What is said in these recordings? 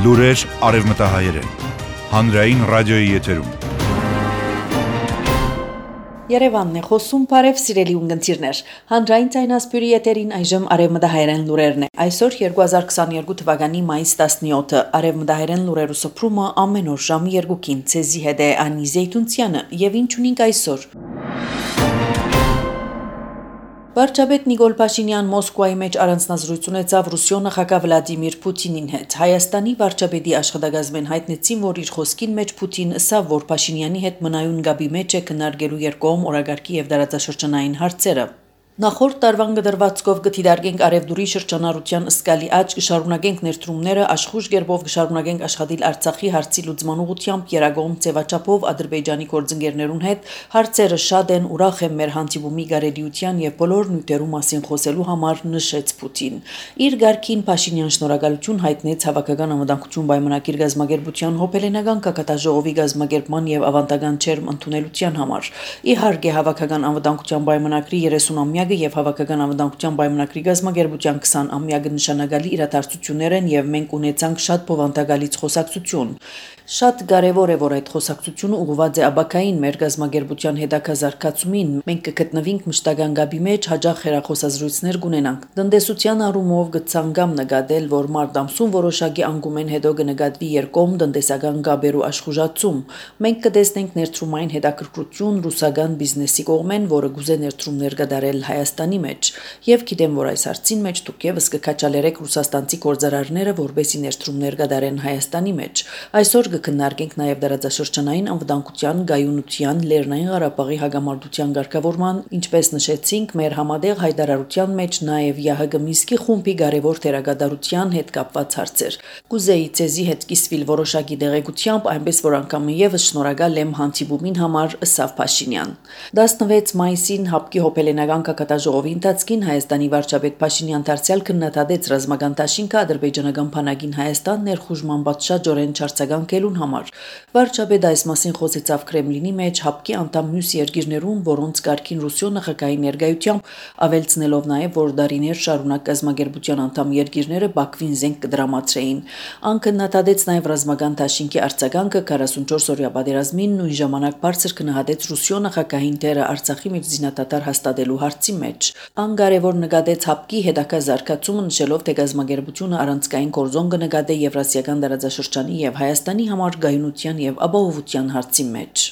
Լուրեր արևմտահայերեն, հանրային ռադիոյի եթերում։ Երևանն է խոսում, բարև սիրելի ունգընտիրներ, հանրային ցայնասպյուրի եթերին այժմ արևմտահայերեն լուրերն է։ Այսօր 2022 թվականի մայիս 17-ը արևմտահայերեն լուրերու սփռումը ամեն օր ժամը 2-ին ցեզի հետ է Անի Զեյթունցյանը եւ ինչ ունենք այսօր։ Վարչապետ Նիկոլ Փաշինյան Մոսկվայի մեջ առանձնազրույց ունեցավ Ռուսիո նախագահ Վլադիմիր Պուտինին հետ։ Հայաստանի վարչապետի աշխատակազմեն հայտնեցին, որ իր խոսքին մեջ Պուտին ըսավ, որ Փաշինյանի հետ մնայուն գաբի մեջ է քննարկելու երկկողմ օրագարկի եւ դարաձաշրջանային հարցերը։ Նախորդ տարվան գդրվածքով գտիդարգենք Արևդուրի շրջանառության սկալի աճ կշարունակենք ներդրումները աշխուժ գերբով կշարունակենք աշխատել Արցախի հարցի լուծման ուղղությամբ երագողմ ծեվաչափով Ադրբեջանի գործընկերներուն հետ հարցերը շատ են ուրախ եմ մեր հանդիպումի գարելիության եւ բոլոր նյութերու մասին խոսելու համար նշեց Պուտին իր ղարքին Փաշինյան շնորհակալություն հայտնեց հավաքական անվտանգություն պայմանագիր գազագերբության հոբելենական կակատաժողովի գազագերբման եւ ավանդական չերմ ընդունելության համար իհարկե հավաքական անվտանգության պայմանագրի 30-ամյա եւ հավաքական անվտանգության պայմանագրի գազագերբության 20-ամյակը նշանակալի իրադարձություններ են եւ մենք ունեցանք շատ բովանդակալից խոսակցություն Շատ կարևոր է որ այդ խոսակցությունը ուղղված է աբակային մեր գազագերբության հետաքազարկացումին մենք կգտնվենք մշտական գաբի մեջ հաջող հերախոսազրույցներ կունենանք տնտեսության առումով գցանգամ նկատել որ մարտ ամսում որոշակի անկումեն հետո կնկատվի երկկողմ տնտեսական գաբերու աշխուժացում մենք կտեսնենք ներդրումային հետաքրքրություն ռուսական բիզնեսի կողմեն որը գուզե ներդրումներ կդարել Հայաստանի մեջ եւ գիտեմ որ այս հարցին մեջ դուք եւս կքաչալերեք ռուսաստանցի գործարարները որբեսի ներդրումներ կդարեն Հայաստանի մեջ այսօր կքննարկենք նաև դարաձաշրջանային անվտանգության, գայունության, Լեռնային Ղարաբաղի հագամարտության ղեկավարման, ինչպես նշեցինք, մեր համատեղ հայտարարության մեջ նաև ՀՀԳ Մինսկի խումբի կարևոր թերագադարության հետ կապված հարցեր։ Կուզեի ցեզի հետ կիսվել որոշակի դեղեցությամբ, այնպես որ անգամ եւս շնորհակալ եմ հանդիպումին համար ըսավ Փաշինյան։ 16 մայիսին հապկի հոբելենական կակատաժողովի ընթացքին Հայաստանի վարչապետ Փաշինյան դարձյալ քննադատեց ռազմական դաշինքը ադրբեջանական բանակին Հայաստան ներխուժման պատշաճորեն չարցականգելուն համար։ Վարչապետը այս մասին խոսեցավ Կրեմլինի մեջ հապկի անդամ մյուս երկիրներուն, որոնց կարգին Ռուսիո նախագահի ներկայությամբ ավելցնելով նաև որ դարիներ շարունակ գազագերբության անդամ երկիրները Բաքվին զենք կդրամատրեին։ Անկննադատեց նաև ռազմական դաշինքի արձագանքը 44-օրյա պատերազմին նույն ժամանակ բարձր քննադատեց Ռուսիո նախագահին դերը Արցախի մեջ զինադադար հաստատելու հարցի մեջ։ Անկարևոր նկատեց հապկի հետաքազարկացումը նշելով թե գազագերբությունը առանցքային կորձոն կնկատե Եվրասիական դարաձաշրջանի եւ Հայաստանի համար գայունության եւ ապահովության հարցի մեջ։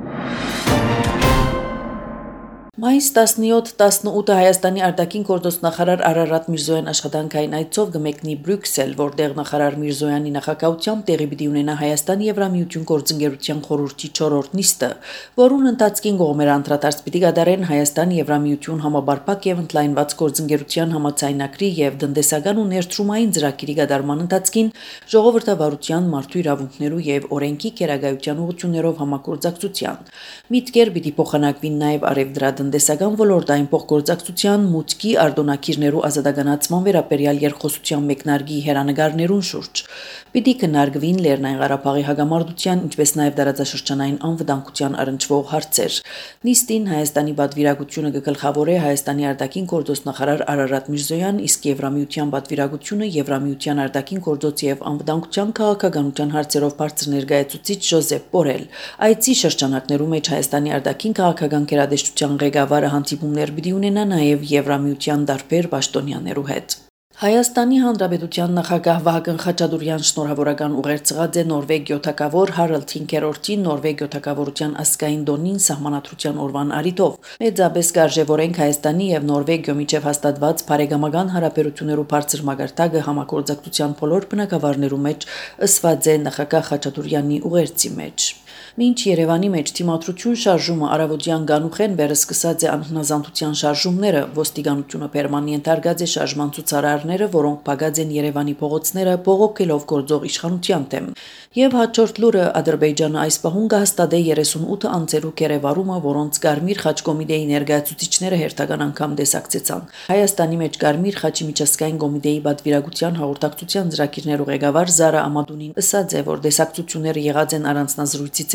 Մայիս 17-18-ը Հայաստանի արտաքին գործոստ նախարար Արարատ Միրզոյան աշխատանքային այցով կմեկնի Բրյուսել, որտեղ նախարար Միրզոյանի նախագահությամբ տեղի պիտի ունենա Հայաստանի Եվրամիություն գործընկերության խորհրդի 4-րդ նիստը, որուն ընթացքին կողմերը անդրադարձ պիտի կատարեն Հայաստան Եվրամիություն համաբարփակ եւ ընդլայնված գործընկերության համաձայնագրի եւ տնտեսական ու ներդրումային ծրագիրի կատարման ընթացքին ժողովրդավարության, մարդու իրավունքներու եւ օրենքի քերագայության ուղղություններով համագործակցության։ Միտքեր պիտի փոխանակվին նաեւ տնտեսական ոլորտային փոխգործակցության մուտքի արտոնակիրներու ազատականացման վերաբերյալ երկխոսության մեկնարկի հերանեկարներուն շուրջ պիտի քննարկվին Լեռնային Ղարաբաղի հագամարտության ինչպես նաև դարաձաշրջանային անվտանգության առնչվող հարցեր նիստին Հայաստանի պատվիրակությունը կգլխավորե Հայաստանի արտաքին գործոստ նախարար Արարատ Միրզոյան իսկ Եվրամիության պատվիրակությունը Եվրամիության արտաքին գործոց եւ անվտանգության քաղաքականության հարցերով բարձր ներկայացուցիչ Ժոզեփ Բորել այցի շրջանակներու մեջ Հայաստանի արտաքին քաղաքական գերատեսչության ղեկավարը հանդիպումներ պիտի ունենա նաև Եվրամիության տարբեր պաշտոնյաներու հետ։ Հայաստանի Հանրապետության նախագահ Վահագն Խաչատուրյան շնորհավորական ուղերձած է Նորվեգիո թագավոր Հարալդ 5-րդին Նորվեգիո թագավորության ասկային դոնին սահմանադրության օրվան արիթով։ Մեծապես կարժևորենք Հայաստանի եւ Նորվեգիո միջև հաստատված բարեկամական հարաբերություններու բարձր մակարդակը համագործակցության բոլոր բնագավառներու մեջ ըսված է նախագահ Խաչատուրյանի ուղերձի մեջ։ Մինչ Երևանի մեջ թիմադրություն շարժումը առավոտյան գանուխեն վերսկսած է անհնազանդության շարժումները, ոստիկանությունը պերմանենտ արգած է շարժման ցուցարարները, որոնք փակած են Երևանի փողոցները բողոքելով գործող իշխանության դեմ։ Եվ հաջորդ լուրը Ադրբեջանը այս պահուն կհաստատե 38 անձերու կերևարումը, որոնց Կարմիր խաչ կոմիտեի ներկայացուցիչները հերթական անգամ տեսակցեցան։ Հայաստանի մեջ Կարմիր խաչի միջազգային կոմիտեի պատվիրակության հաղորդակցության ծրագիրներու ղեկավար Զարա Ամադունին ասաց է, որ տեսակցությունները եղած են առանձնազրույցի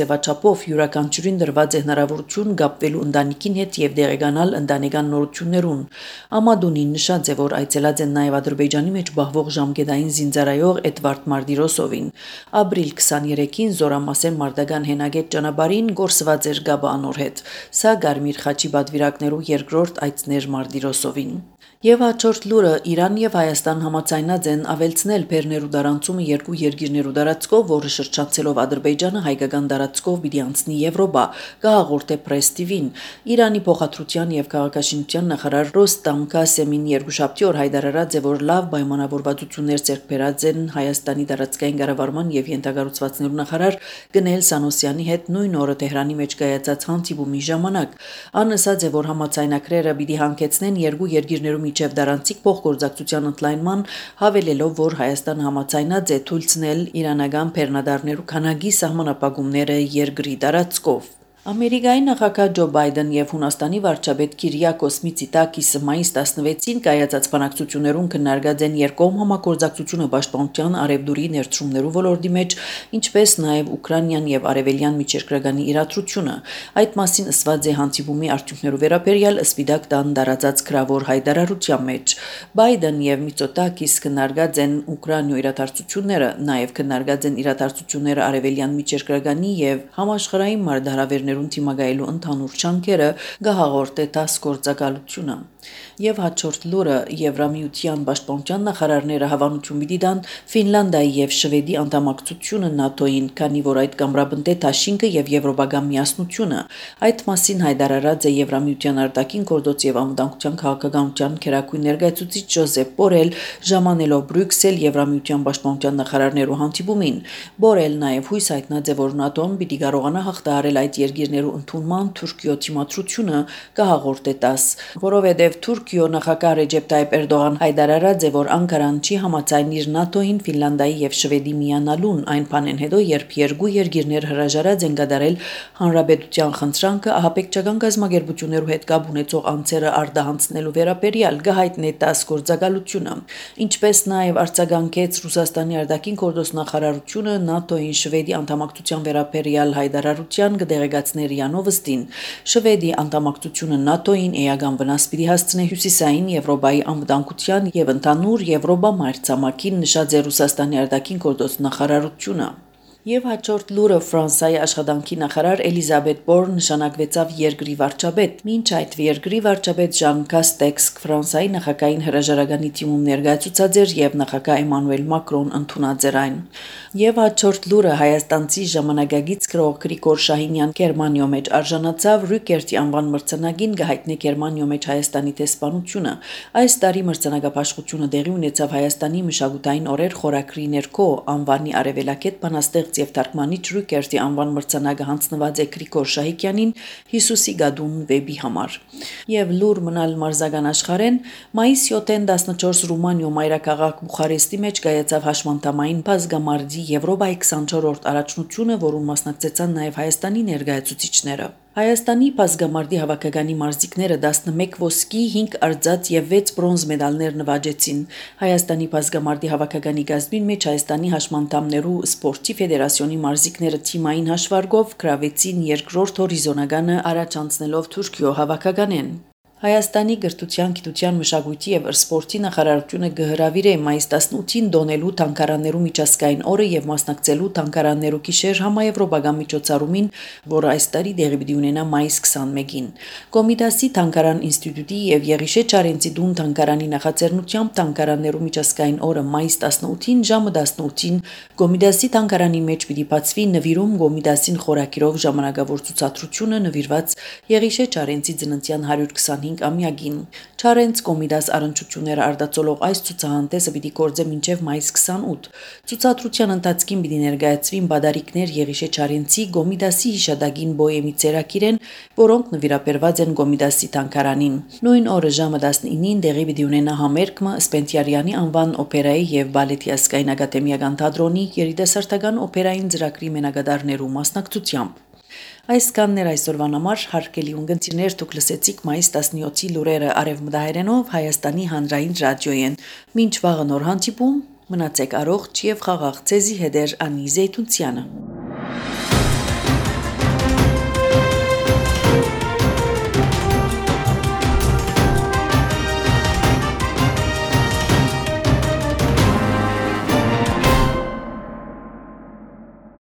ձևաչափով յուրաքանչյուրին դրված է հնարավորություն գապվելու ընտանիքին հետ եւ դեղեկանալ ընտանեկան նորություններուն։ Ամադունին նշած է, որ այցելած են նաեւ Ադրբեջանի մեջ բախվող ժամկետային զինծառայող Էդվարդ Մարտիրոսովին։ Ապրիլ 23-ին Զորամասեր Մարտական հենագետ ճանապարհին գործված էր Գաբը անոր հետ։ Սա Գարմիր խաչի բադվիրակներու երկրորդ այցներ Մարտիրոսովին։ Եվ հաջորդ լուրը Իրան եւ Հայաստան համաձայնած են ավելցնել Փերներու դարանցումը երկու երկիրներու դարածքով, որը շրջանցելով Ադրբեջանը հայկական դարածքով պիտի անցնի Եվրոպա, կհաղորդե Press TV-ին։ Իրանի փոխադրության եւ քաղաքաշինության նախարար Ռոստամ Կասեմին երկուշաբթի օր հայտարարած է, որ լավ պայմանավորվածություններ ձեռք բերած են Հայաստանի դարածքային կառավարման եւ ենթակառուցվածքներու նախարար Գնել Սանոսյանի հետ նույն օրը Թեհրանի մեջ կայացած հանդիպումի ժամանակ։ Ան ասաց է, որ համաձայնագրերը պիտի հանգեցնեն երկու երկիրներու միջև դարանցիկ փոխգործակցության ընդլայնման, հավելելով, որ Հայաստանը համաձայնած է թույլատրել իրանական բեռնադարներու քանակի սահմանապահումները երկրի դարածքով։ Ամերիկայի նախագահ Ջո Բայդեն եւ Հունաստանի վարչապետ Կիրիակոս Միցիտակիսը մայիս 16-ին կայացած բանակցություններուն քննարկած են երկկողմ համագործակցությունը պաշտպանության արևդուրի ներդրումներու ոլորտի մեջ, ինչպես նաեւ Ուկրաինան եւ Արևելյան միջերկրագանի իրադրությունը։ Այդ մասին ասված է հանդիպումի արդյունքներու վերաբերյալ Սպիտակ տան դարածած գրավոր հայտարարության մեջ։ Բայդեն եւ Միցոտակիս քննարկած են Ուկրաինայու իրադարձությունները, նաեւ քննարկած են իրադարձությունները Արևելյան միջերկրագանի եւ համաշխարհային մարտահրավերներուն թիմակայելու ընդհանուր չանքերը, գահաղորդե ՏԱՍՍ գործակալությունը։ Եվ հաջորդ լուրը Եվրամիության պաշտպանության նախարարները հավանություն պիտի տան Ֆինլանդիայի եւ Շվեդի անդամակցությունը ՆԱՏՕ-ին, քանի որ այդ կամրապնդե Թաշինքը եւ Եվրոպական միասնությունը։ Այդ մասին հայտարարած է Եվրամիության արտաքին գործոց եւ անվտանգության քաղաքականության քերակույն ներկայացուցիչ Ջոզեփ Բորել, ժամանելով Բրյուսել Եվրամիության պաշտպանության նախարարներու հանդիպումին։ Բորել նաեւ հույս հայտնած է, որ ՆԱՏՕ-ն պիտի կարողանա հաղթահարել այդ երկիրներու ընդունման Թուրքիո դիմադրությունը, կհաղորդե ՏԱՍՍ, որովհետեւ Թուրքիո նախագահ Ռեջեփ Թայիփ Էրդողան հայտարարած է, որ Անկարան չի համաձայն իր ՆԱՏՕ-ին Ֆինլանդիայի եւ Շվեդի միանալուն այն բանեն հետո, երբ երկու երկիրներ հրաժարած են կատարել հանրապետության խնդրանքը ահաբեկչական գազམ་ագերբություններու հետ կապ ունեցող անձերը արտահանցնելու վերաբերյալ գահիտնե ՏԱՍՍ գործակալությունը, ինչպես նաեւ արձագանքեց Ռուսաստանի արտաքին գործոս նախարարությունը ՆԱՏՕ-ին Շվեդի անդամակցության վերաբերյալ հայտարարության կդեղեկացներ Յանովստին։ Շվեդի անդամակցությունը ՆԱՏՕ-ին էական վնաս պիտի հասցնի Հյուսիսային Եվրոպայի անվտանգության եւ ընդհանուր Եվրոպա մայրցամաքին, նշած է Ռուսաստանի արտաքին գործոս նախարարությունը։ Եվ հաջորդ լուրը Ֆրանսիայի աշխատանքի նախարար Էլիզաբետ Բորն նշանակվեցավ երկրի վարչապետ։ Մինչ այդ երկրի վարչապետ Ժան Կաստեքս Ֆրանսիայի նախագահային հրաժարականի թիմում ներկայացուցած էր եւ նախագահ Էմանուել Մակրոն ընդունած էր այն։ Եվ հաջորդ լուրը հայաստանցի ժամանակագից գրող Գրիգոր Շահինյան Գերմանիո մեջ արժանացավ Ռյուկերտի անվան մրցանակին, գահիտնե Գերմանիո մեջ Հայաստանի տեսփանությունը։ Այս տարի մրցանակապաշխությունը դեղի ունեցավ Հայաստանի մշակութային օրեր խորագրի ներքո անվանի արևելակետ բանաստեղծ եւ թարգմանիչ Ռյուկերտի անվան մրցանակը հանձնված է Գրիգոր Շահիկյանին Հիսուսի գադուն վեբի համար։ Եվ լուր մնալ մարզական աշխարհեն մայիս 7-ին 14 Ռումանիո մայրաքաղաք Բուխարեստի մեջ կայացավ հաշմանդամային բազգամարտի Եվրոպայի 24-րդ առաջնությունը, որում մասնակցեցան նաև Հայաստանի ներկայացուցիչները։ Հայաստանի բազգամարտի հավաքականի մարզիկները 11 ոսկի, 5 արծաթ եւ 6 բրոնզ մեդալներ նվաճեցին։ Հայաստանի բազգամարտի հավաքականի գազմին մեջ Հայաստանի հաշմանդամներու սպորտի ֆեդերացիոնի մարզիկները թիմային հաշվարկով գրավեցին երկրորդ հորիզոնականը առաջանցնելով Թուրքիո հավաքականեն։ Հայաստանի գրթության, գիտության, մշակույթի եւ սպորտի նախարարությունը կհրավիրե մայիս 18-ին դոնելու թանկարաններու միջազգային օրը եւ մասնակցելու թանկարաններու գիշեր համաեվրոպական միջոցառումին, որը այս տարի տեղի պիտի ունենա մայիս 21-ին։ Կոմիտասի թանկարան ինստիտուտի եւ Եղիշե Չարենցի դուն թանկարանի նախաձեռնությամբ թանկարաններու միջազգային օրը մայիս 18-ին ժամը 18-ին Կոմիտասի թանկարանի մեջ պիտի բացվի նվիրում Կոմիտասին խորակիրով ժամանակավոր ցուցադրությունը նվիրված Եղիշե Չարենցի ծննդյան 125 ամյակին։ Չարենց Կոմիտաս առնչությունները արտացոլող այս ցուցահանդեսը պիտի գործե մինչև մայիս 28։ Ցուցադրության ընթացքին պիտի ներկայացվին բադարիկներ Եղիշե Չարենցի Կոմիտասի հիշադակին բոյեմի ցերակիրեն, որոնք նվիրաբերված են Կոմիտասի թանկարանին։ Նույն օրը ժամը 19-ին տեղի պիտի ունենա համերգը Սպենտիարյանի անվան օպերայի եւ բալետի ազգային ակադեմիական թատրոնի երիտասարդական օպերային ծրագրի մենակատարներու մասնակցությամբ։ Այսքաններ այսօրվան համար հարգելի ունգընտիրներ, դուք լսեցիք մայիս 17-ի լուրերը արևմտահայերենով Հայաստանի հանրային ռադիոյեն։ Մինչ վաղը նոր հանդիպում, մնացեք առողջ եւ խաղաղ, ցեզի հետեր Անի Զեյթունցյանը։